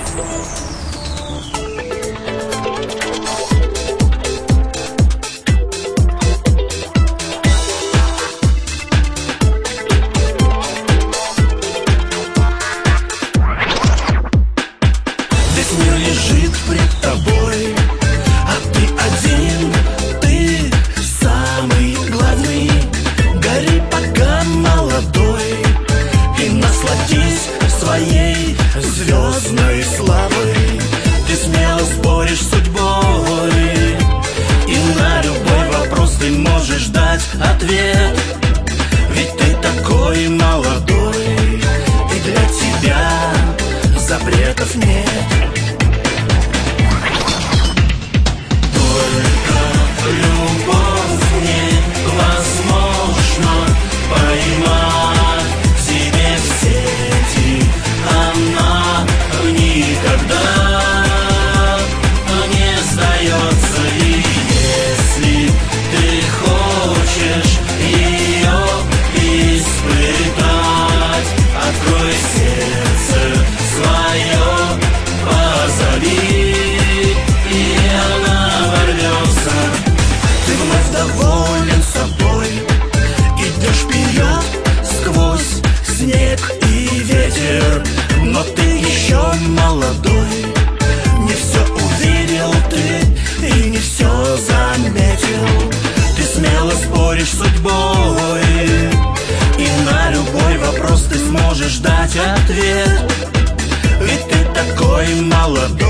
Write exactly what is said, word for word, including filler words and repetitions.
Лежит пред тобой, а ты один, ты самый главный. Гори, пока молодой, и насладись своей звездной славой. Ты смело споришь с судьбой, и на любой вопрос ты можешь дать ответ. Ведь ты такой молодой, и для тебя запретов нет. Доволен собой, идешь вперед сквозь снег и ветер. Но ты еще молодой, не все увидел ты и не все заметил. Ты смело споришь с судьбой, и на любой вопрос ты сможешь дать ответ. Ведь ты такой молодой.